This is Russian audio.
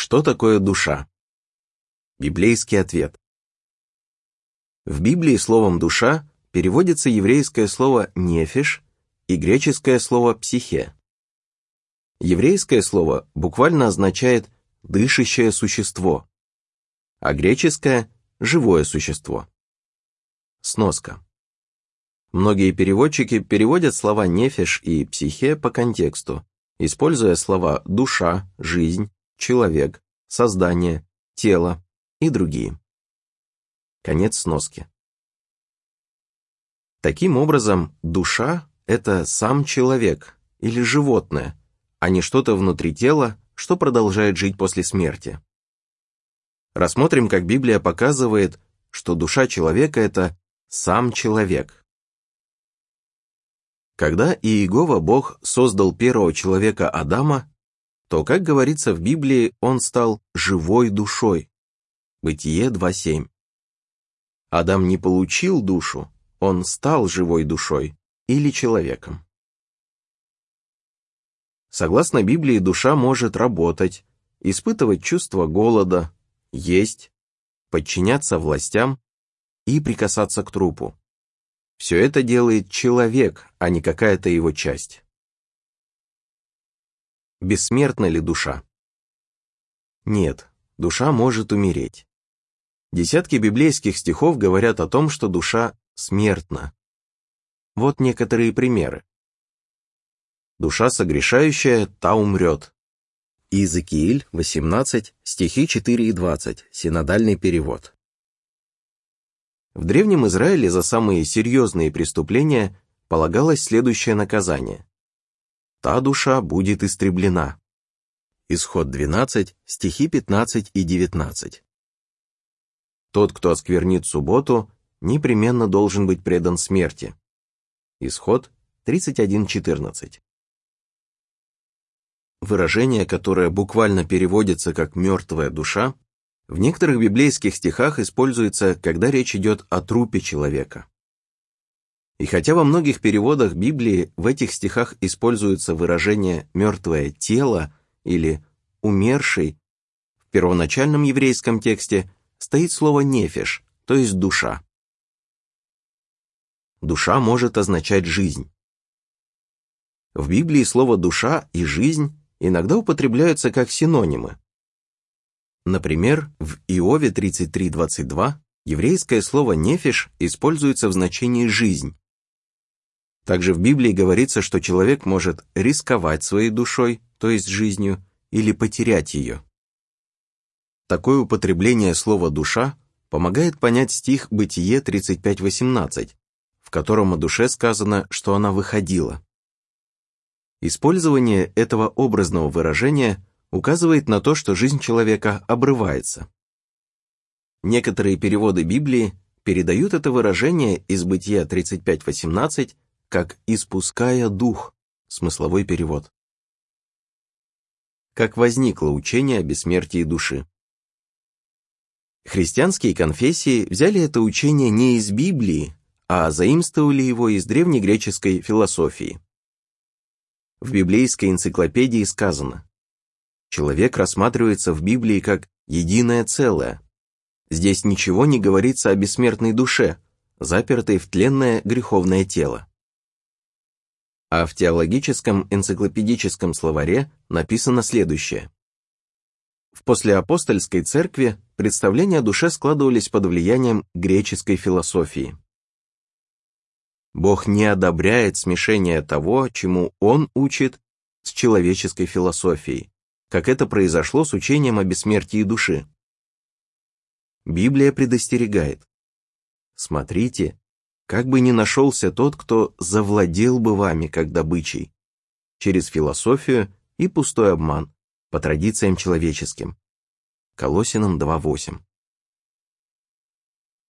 Что такое душа? Библейский ответ. В Библии словом «душа» переводится еврейское слово «нефиш» и греческое слово «психе». Еврейское слово буквально означает «дышащее существо», а греческое – «живое существо». Сноска. Многие переводчики переводят слова «нефиш» и «психе» по контексту, используя слова «душа», «жизнь», «человек», «создание», «тело» и другие. Конец сноски. Таким образом, душа – это сам человек или животное, а не что-то внутри тела, что продолжает жить после смерти. Рассмотрим, как Библия показывает, что душа человека – это сам человек. Когда Иегова Бог создал первого человека Адама, то, как говорится в Библии, он стал живой душой. Бытие 2:7. Адам не получил душу, он стал живой душой или человеком. Согласно Библии, душа может работать, испытывать чувство голода, есть, подчиняться властям и прикасаться к трупу. Все это делает человек, а не какая-то его часть. Бессмертна ли душа? Нет, душа может умереть. Десятки библейских стихов говорят о том, что душа смертна. Вот некоторые примеры. Душа согрешающая, та умрет. Иезекииль 18, стихи 4 и 20, синодальный перевод. В Древнем Израиле за самые серьезные преступления полагалось следующее наказание. Та душа будет истреблена. Исход 12, стихи 15 и 19. Тот, кто осквернит субботу, непременно должен быть предан смерти. Исход 31:14. Выражение, которое буквально переводится как «мертвая душа», в некоторых библейских стихах используется, когда речь идет о трупе человека. И хотя во многих переводах Библии в этих стихах используется выражение «мертвое тело» или «умерший», в первоначальном еврейском тексте стоит слово «нефиш», то есть «душа». Душа может означать жизнь. В Библии слово «душа» и «жизнь» иногда употребляются как синонимы. Например, в Иове 33:22 еврейское слово «нефиш» используется в значении «жизнь». Также в Библии говорится, что человек может рисковать своей душой, то есть жизнью, или потерять ее. Такое употребление слова «душа» помогает понять стих Бытие 35:18, в котором о душе сказано, что она выходила. Использование этого образного выражения указывает на то, что жизнь человека обрывается. Некоторые переводы Библии передают это выражение из Бытия 35:18 как «испуская дух», смысловой перевод. Как возникло учение о бессмертии души? Христианские конфессии взяли это учение не из Библии, а заимствовали его из древнегреческой философии. В библейской энциклопедии сказано: человек рассматривается в Библии как единое целое. Здесь ничего не говорится о бессмертной душе, запертой в тленное греховное тело. А в теологическом энциклопедическом словаре написано следующее. В послеапостольской церкви представления о душе складывались под влиянием греческой философии. Бог не одобряет смешение того, чему Он учит, с человеческой философией, как это произошло с учением о бессмертии души. Библия предостерегает: смотрите, как бы ни нашелся тот, кто завладел бы вами, как добычей, через философию и пустой обман, по традициям человеческим. Колоссянам 2:8.